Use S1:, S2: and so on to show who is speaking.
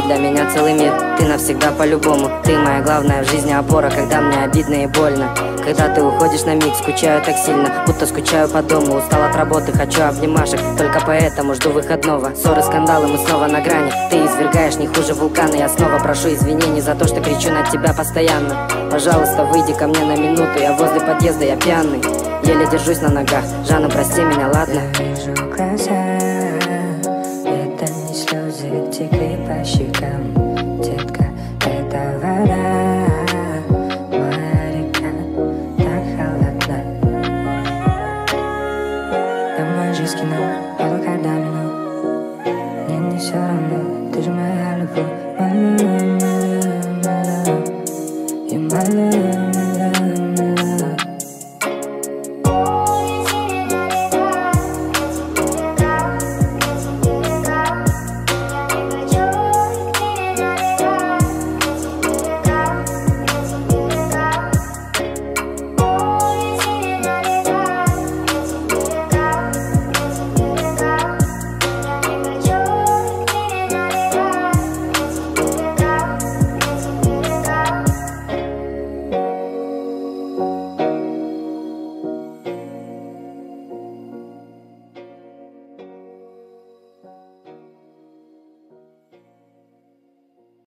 S1: для меня целый мир. Ты навсегда по-любому. Ты моя главная в жизни опора, когда мне обидно и больно. Когда ты уходишь на миг, скучаю так сильно, будто скучаю по дому. Устал от работы, хочу обнимашек, только поэтому жду выходного. Ссоры, скандалы, мы снова на грани. Ты извергаешь не хуже вулкана. Я снова прошу извинений за то, что кричу на тебя постоянно. Пожалуйста, выйди ко мне на минуту, я возле подъезда, я пьяный, еле держусь на ногах. Жанна, прости меня, ладно?
S2: Я вижу глаза, это не слезы, текли по щекам. Детка, это вода, моя река, так холодна. Домой же с кино, пойду когда минут. Мне не все равно, ты же моя любовь.